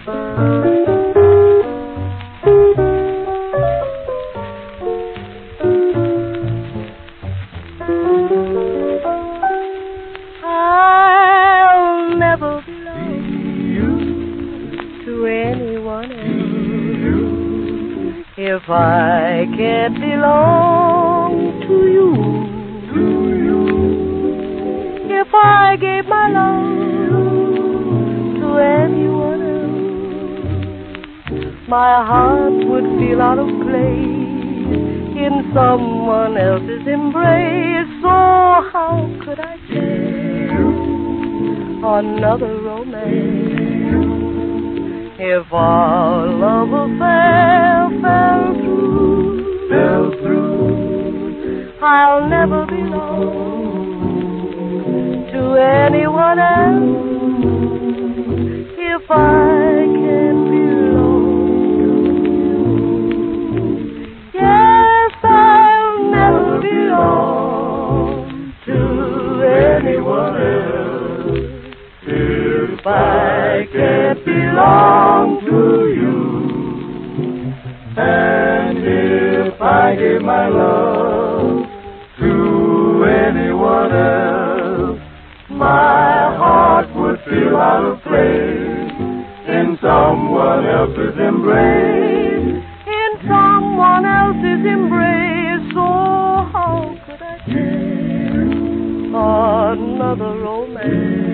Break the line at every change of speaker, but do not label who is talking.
I'll never belong to anyone else if I can't belong to you. If I gave my love to anyone else, my heart would feel out of place in someone else's embrace. So how could I take another romance if our love affair fell through? I'll never belong to anyone else if I can belong to you. Yes, I'll never belong to anyone else if I can't belong to you. And if I give my love to anyone else, my heart would feel out of place in someone else's embrace. In someone else's embrace. So how could I take another romance